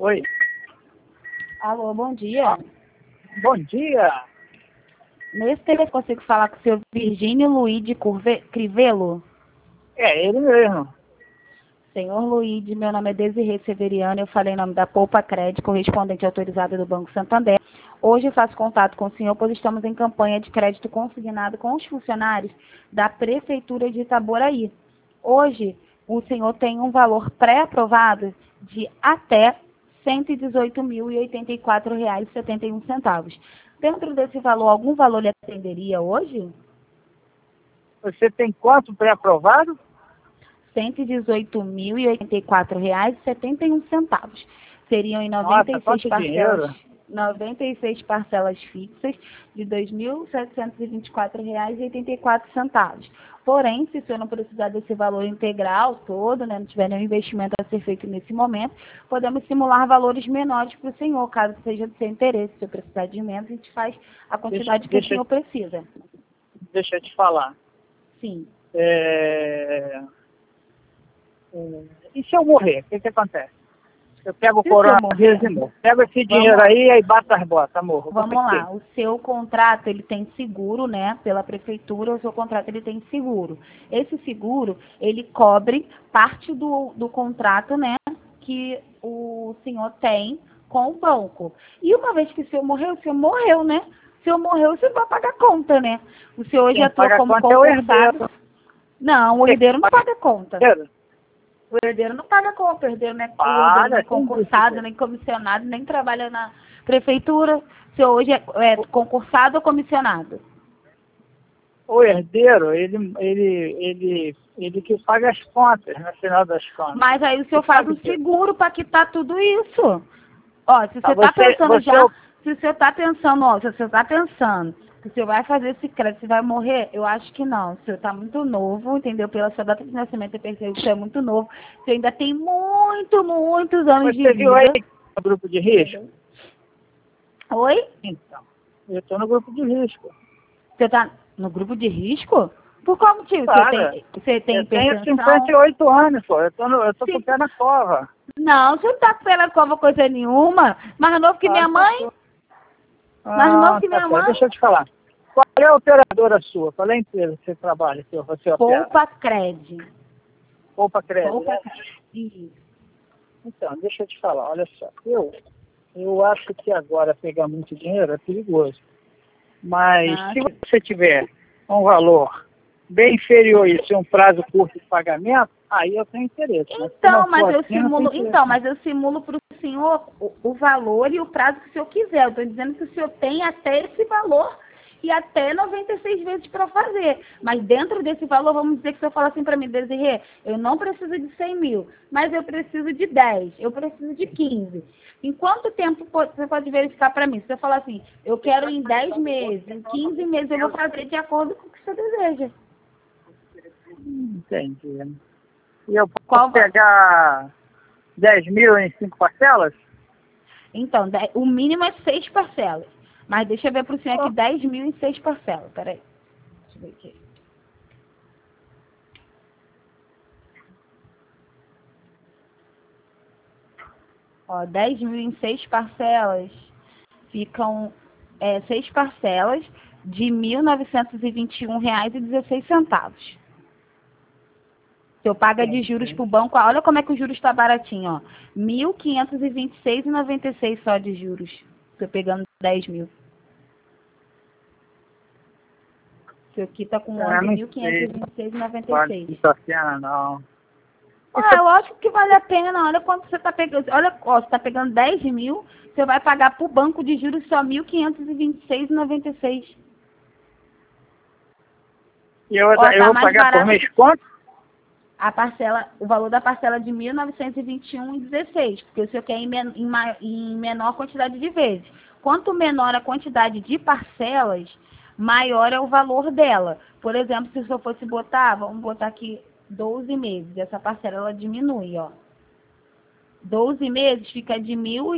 Oi. Alô, bom dia. Bom dia. Nesse telefone consigo falar com o seu Virgínio Luíde Crivelo? É ele mesmo. Senhor Luíde, meu nome é Desirê Severiano, eu falei em nome da Poupa Cred, correspondente autorizada do Banco Santander. Hoje eu faço contato com o senhor, pois estamos em campanha de crédito consignado com os funcionários da Prefeitura de Itaboraí. Hoje, o senhor tem um valor pré-aprovado de até R$ 118.084,71. Dentro desse valor, algum valor lhe atenderia hoje? Você tem quanto pré-aprovado? R$ 118.084,71. Seriam em Nossa, 96 quanto dinheiro. parcelas, 96 parcelas fixas de R$ 2.724,84. Porém, se o senhor não precisar desse valor integral todo, né, não tiver nenhum investimento a ser feito nesse momento, podemos simular valores menores para o senhor, caso seja do seu interesse. Se eu precisar de menos, a gente faz a quantidade que o senhor precisa. Deixa eu te falar. Sim. E se eu morrer, o que acontece? Eu pego o Se coronavírus e morro. Pego esse dinheiro aí bato as botas, morro. Vamos lá, o seu contrato, ele tem seguro, né, pela prefeitura, o seu contrato, ele tem seguro. Esse seguro, ele cobre parte do contrato, né, que o senhor tem com o banco. E uma vez que o senhor morreu, né? Se eu morreu, você vai pagar a conta, né? O senhor hoje atua como concursado. Não, o herdeiro não paga conta. O herdeiro não paga conta, o herdeiro não é concursado, nem comissionado, nem trabalha na prefeitura. O senhor hoje é concursado ou comissionado? O herdeiro, ele que paga as contas, no final das contas. Mas aí o senhor faz um seguro para quitar tudo isso. Ó, se você está pensando se o senhor está pensando, se o senhor está pensando que o senhor vai fazer esse crédito, você vai morrer, eu acho que não. O senhor está muito novo, entendeu? Pela sua data de nascimento, eu percebo que o senhor é muito novo. O senhor ainda tem muitos anos de vida. Você viu aí no grupo de risco? Oi? Então, eu estou no grupo de risco. Você está no grupo de risco? Por qual motivo? Você tem eu tenho 58 anos, pô. Eu tô com o pé na cova. Não, você não tá com o pé na cova coisa nenhuma. Mais novo que minha mãe? Mais novo que minha mãe? Deixa eu te falar. Qual é a operadora sua? Qual é a empresa que você trabalha? Poupa Cred. Poupa Cred. Poupa Cred. Então, deixa eu te falar. Olha só. Eu acho que agora pegar muito dinheiro é perigoso. Mas se você tiver um valor bem inferior a isso, um prazo curto de pagamento, aí eu tenho interesse. Então, mas eu simulo para o senhor o valor e o prazo que o senhor quiser. Eu estou dizendo que o senhor tem até esse valor e até 96 vezes para fazer. Mas dentro desse valor, vamos dizer que o senhor fala assim para mim, Desirê, eu não preciso de 100 mil, mas eu preciso de 10, eu preciso de 15. Em quanto tempo você pode verificar para mim? Se você falar assim, eu quero em 10 meses, em 15 meses, eu vou fazer de acordo com o que você deseja. Entendi. E eu posso pegar 10 mil em 5 parcelas? Então, o mínimo é 6 parcelas. Mas deixa eu ver para o senhor aqui 10 mil em 6 parcelas. Peraí. Deixa eu ver aqui. Ó, 10 mil em 6 parcelas. Ficam 6 parcelas de R$ 1.921,16. O senhor paga de juros para o banco. Olha como é que o juros está baratinho, ó. R$ 1.526,96 só de juros. Estou pegando 10 mil. Isso aqui está com 11.526,96. Não. Ah, lógico que vale a pena. Olha quanto você está pegando. Olha, ó, você está pegando 10 mil, você vai pagar para o banco de juros só 1.526,96. E eu vou pagar por mês quanto? O valor da parcela de R$ 1.921,16, porque o senhor quer em menor quantidade de vezes. Quanto menor a quantidade de parcelas, maior é o valor dela. Por exemplo, se o senhor fosse botar, vamos botar aqui 12 meses, essa parcela ela diminui, ó. 12 meses fica de R$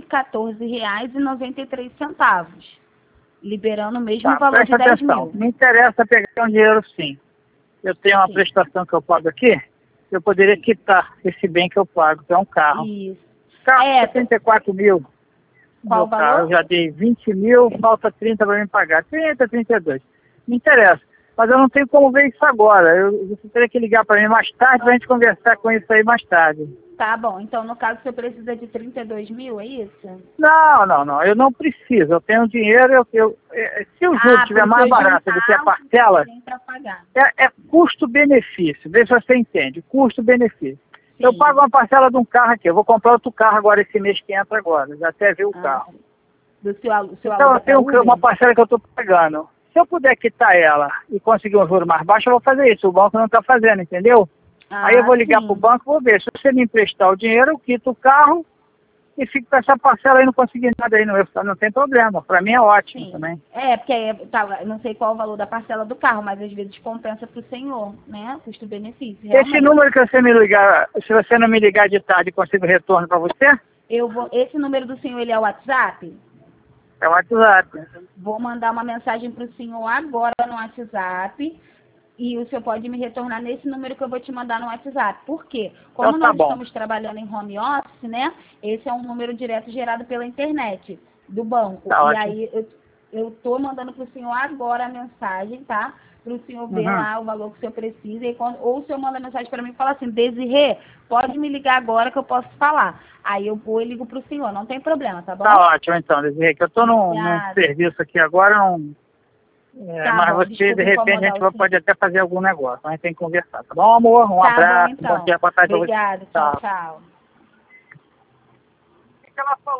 1.014,93, liberando o mesmo valor de 10 mil. Me interessa pegar um dinheiro sim. Eu tenho uma prestação que eu pago aqui, eu poderia quitar esse bem que eu pago, que é um carro. Isso. carro é 34 mil. Qual o valor? Eu já dei 20 mil, falta 30 para me pagar. 30, 32. Me interessa. Mas eu não tenho como ver isso agora. Você teria que ligar para mim mais tarde para a gente conversar com isso aí mais tarde. Tá bom. Então, no caso, você precisa de 32 mil, é isso? Não. Eu não preciso. Eu tenho dinheiro. Se o juro estiver mais barato do que a parcela, é custo-benefício. Vê se você entende. Custo-benefício. Eu pago uma parcela de um carro aqui. Eu vou comprar outro carro agora esse mês que entra agora. Já até vi o carro. Do seu então, eu tenho uma parcela que eu estou pagando. Se eu puder quitar ela e conseguir um juro mais baixo, eu vou fazer isso. O banco não está fazendo, entendeu? Aí eu vou ligar para o banco e vou ver. Se você me emprestar o dinheiro, eu quito o carro e fico com essa parcela aí, não consegui nada aí. Não tem problema. Para mim é ótimo também. Porque não sei qual o valor da parcela do carro, mas às vezes compensa para o senhor, né? Custo-benefício. Esse número que você me ligar, se você não me ligar de tarde, consigo retorno para você? Esse número do senhor, ele é o WhatsApp? É o WhatsApp. Vou mandar uma mensagem para o senhor agora no WhatsApp e o senhor pode me retornar nesse número que eu vou te mandar no WhatsApp. Por quê? Como nós estamos trabalhando em home office, né? Esse é um número direto gerado pela internet do banco. E aí eu tô mandando para o senhor agora a mensagem, tá? Para o senhor ver lá o valor que o senhor precisa. Ou o senhor manda mensagem para mim e fala assim, Desirê, pode me ligar agora que eu posso falar. Aí eu vou e ligo para o senhor, não tem problema, tá bom? Tá ótimo então, Desirê, que eu tô num serviço aqui agora, mas você, de repente, a gente pode até fazer algum negócio. A gente tem que conversar, tá bom, amor? Um abraço, bom, então. Bom dia, boa tarde. Obrigada, tchau. O que ela falou?